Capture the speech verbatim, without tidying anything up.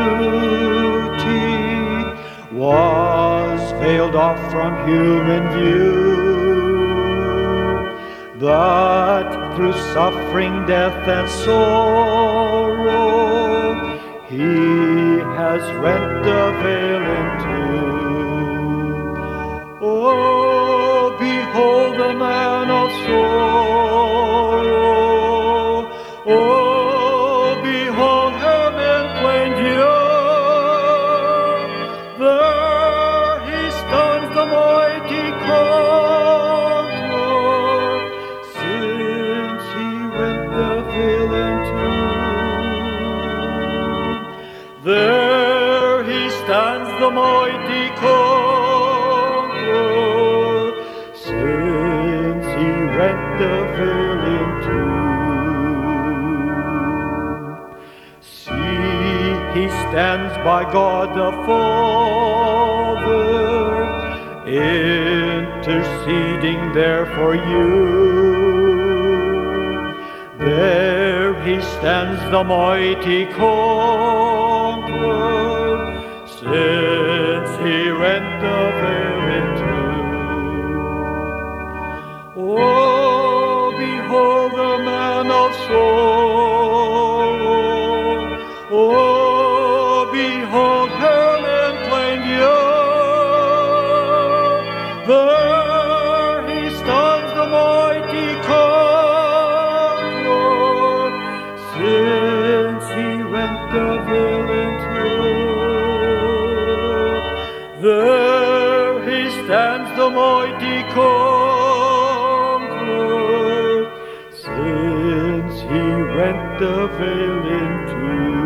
beauty was veiled off from human view, but through suffering, death, and sorrow, He has rent the veil in two. Oh, behold the man of sorrow. Oh, behold him in plain view. There he stands, the mighty conqueror, since he rent the veil in two. There he stands, the mighty conqueror, since he rent the veil in two. See, he stands by God the Father, interceding there for you. There he stands, the mighty conqueror, since he rent the veil in two. Oh, behold the man of sorrow. Oh, behold him in plain view. There he stands, the mighty conqueror, since he rent the veil in two. There he stands, the mighty conqueror, since he rent the veil in two.